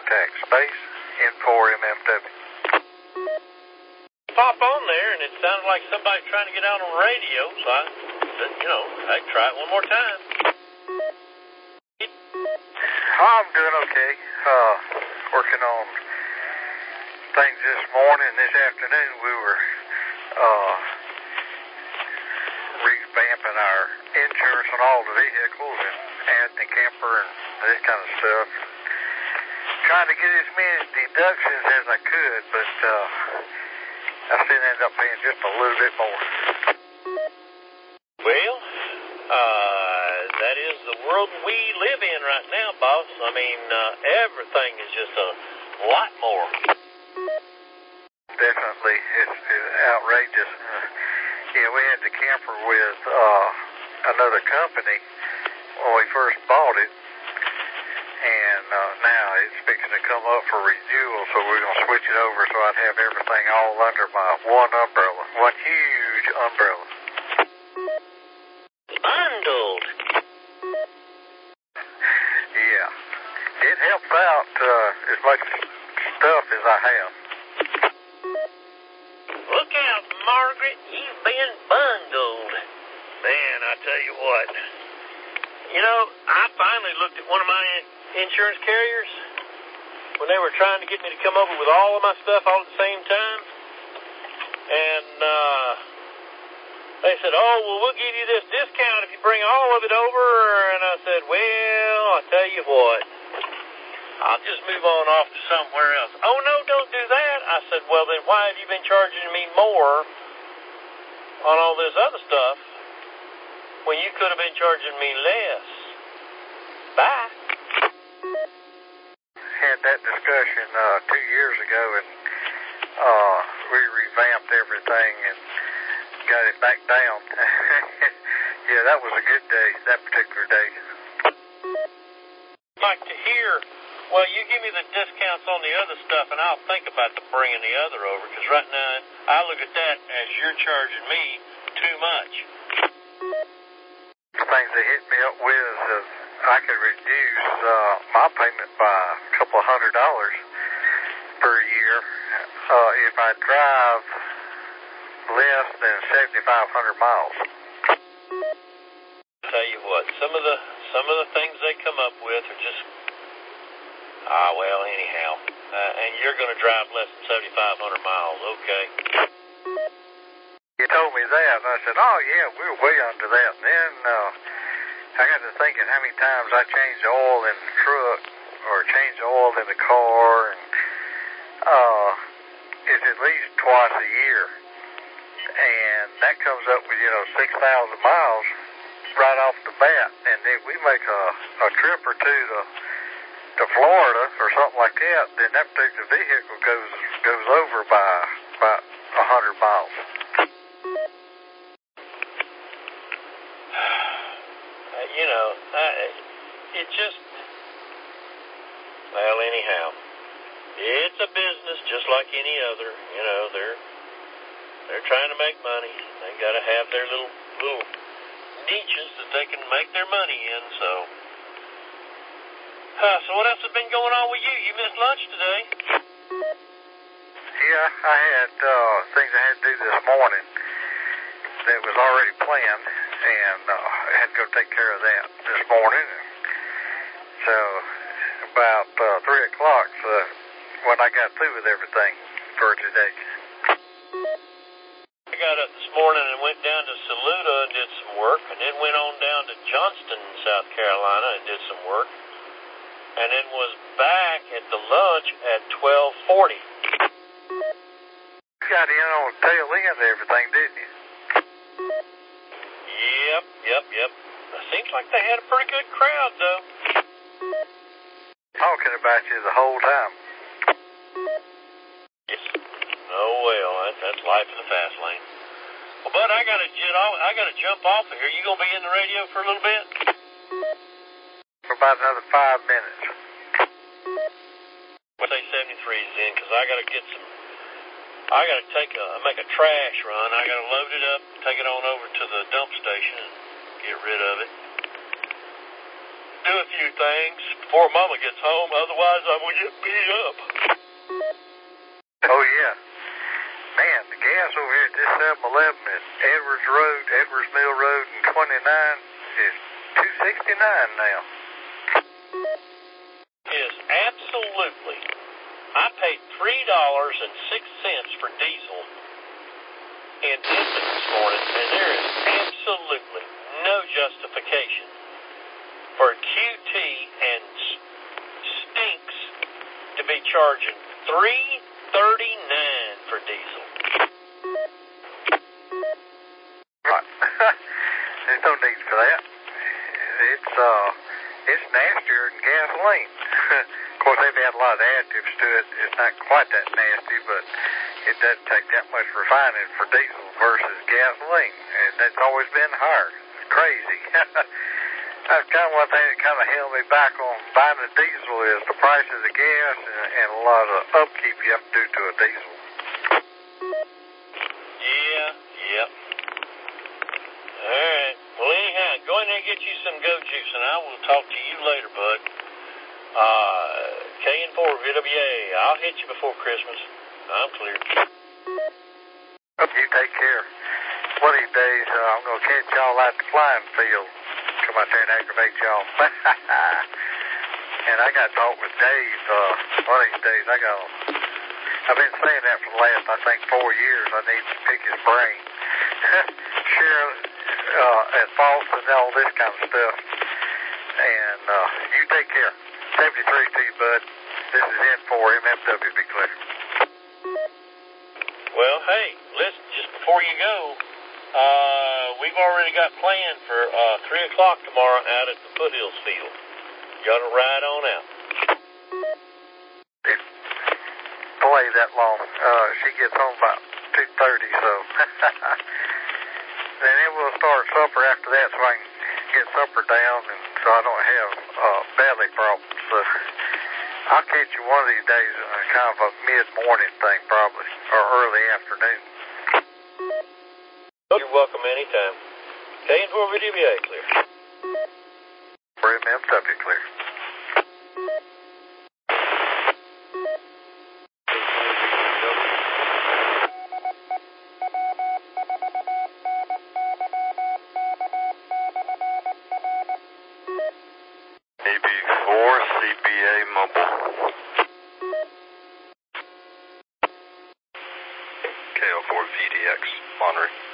contact space N4MMW. Pop on there, and it sounded like somebody trying to get out on the radio, so I said, I'd try it one more time. I'm doing okay. Working on things this morning. This afternoon we were revamping our insurance on all the vehicles and adding the camper and this kind of stuff. Trying to get as many deductions as I could, but I still ended up paying just a little bit more. Well, that is the world we live in right now, boss. I mean, everything is just a lot more. Definitely. It's outrageous. Yeah, we had the camper with another company when we first bought it, and now it's fixing to come up for renewal, so we're going to switch it over so I'd have everything all under my one umbrella, one huge umbrella. Bundled. Yeah. It helps out as much stuff as I have. Look out, Margaret. You've been bundled. Man, I tell you what. I finally looked at one of my insurance carriers when they were trying to get me to come over with all of my stuff all at the same time. And they said, we'll give you this discount if you bring all of it over. And I said, well, I tell you what, I'll just move on off to somewhere else. Oh, no, don't do that. I said, well, then why have you been charging me more on all this other stuff when you could have been charging me less? Bye. Had that discussion 2 years ago, and we revamped everything and got it back down. Yeah, that was a good day, that particular day. I'd like to hear, well, you give me the discounts on the other stuff, and I'll think about bringing the other over, because right now I look at that as you're charging me too much. The things they hit me up with is I could reduce my payment by a couple of $100 per year if I drive less than 7,500 miles. I'll tell you what, some of the things they come up with are just anyhow. And you're going to drive less than 7,500 miles, okay? He told me that, and I said, oh yeah, we were way under that. And then I got to thinking how many times I changed the oil in the truck or changed the oil in the car, and it's at least twice a year. And that comes up with, 6,000 miles right off the bat. And if we make a trip or two to Florida or something like that, then that particular vehicle goes over by about 100 miles. It just, well, anyhow, it's a business just like any other. They're trying to make money. They got to have their little niches that they can make their money in. So what else has been going on with you? You missed lunch today. Yeah, I had things I had to do this morning that was already planned, and I had to go take care of that this morning. So about 3 o'clock when I got through with everything for today. I got up this morning and went down to Saluda and did some work, and then went on down to Johnston, South Carolina, and did some work, and then was back at the lunch at 12:40. You got in on the tail end of everything, didn't you? Yep. It seems like they had a pretty good crowd, though. Talking about you the whole time. Yes. Oh, well, that's life in the fast lane. Well, bud, I gotta jump off of here. You gonna be in the radio for a little bit? For about another 5 minutes. We'll say 73's in, because I gotta make a trash run. I gotta load it up, take it on over to the dump station, and get rid of it. do a few things before Mama gets home, otherwise I will get beat up. Oh, yeah. Man, the gas over here at this 7-Eleven at Edwards Mill Road and 29 is $2.69 now. Yes, absolutely. I paid $3.06 for diesel in Memphis this morning, and there is absolutely no justification for QT and Stinks to be charging $3.39 for diesel. Right. There's no need for that. It's nastier than gasoline. Of course, they've had a lot of additives to it. It's not quite that nasty, but it doesn't take that much refining for diesel versus gasoline, and that's always been higher. It's crazy. That's kind of one thing that kind of held me back on buying a diesel is the price of the gas and a lot of upkeep you have to do to a diesel. Yep. All right. Well, anyhow, go in there and get you some goat juice, and I will talk to you later, bud. KN4 VWA, I'll hit you before Christmas. I'm clear. You take care. One of these days, I'm going to catch y'all at the flying field. Come out there and aggravate y'all. And I got to talk with Dave. One of these days, I've been saying that for the last, I think, 4 years. I need to pick his brain. Share at fault and all this kind of stuff. And you take care. 73 to you, bud. This is N4 MFW. Be clear. Well, hey, listen, just before you go, we've already got planned for 3 o'clock tomorrow out at the Foothills Field. You ought to ride on out. Delay that long. She gets home about 2:30, so then it will start supper after that, so I can get supper down, and so I don't have belly problems. So I'll catch you one of these days, kind of a mid-morning thing, probably, or early afternoon. You're welcome anytime. KN4 VWA, clear. MFW, clear. AB4 CBA Mobile. KO4 VDX monitoring.